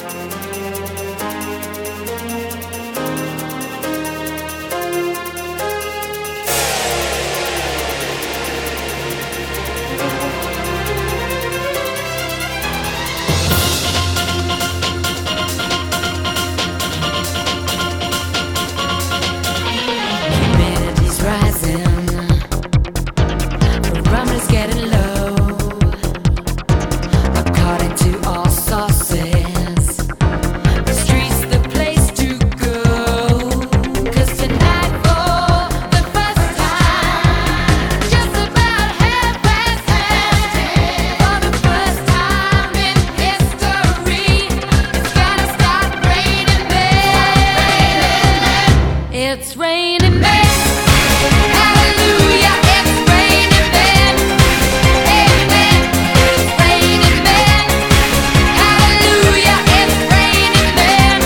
It's raining men. Hallelujah, it's raining men. Amen. It's raining men. Hallelujah, it's raining men.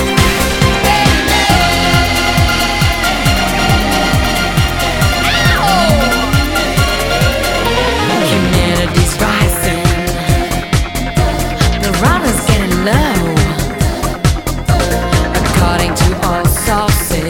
Amen. Humanity's rising. The runner's getting low. According to all sources.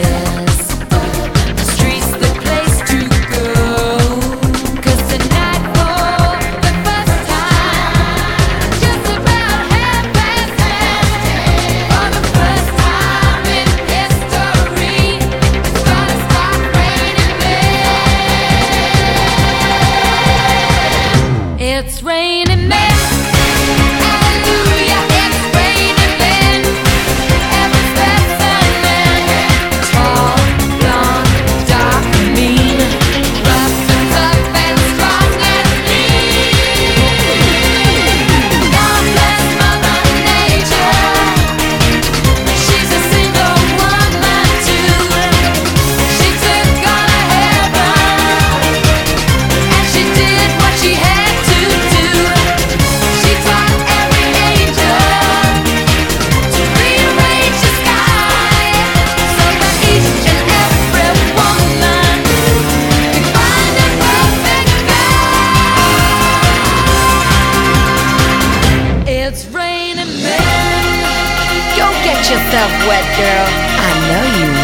It's raining men. Hallelujah, it's raining men. Every specimen, tall, blonde, dark, mean, rough and tough and strong and lean. God bless Mother Nature. She's a single woman too. She took on a heaven, and she did what she had. It's raining men. Go get yourself wet, girl. I know you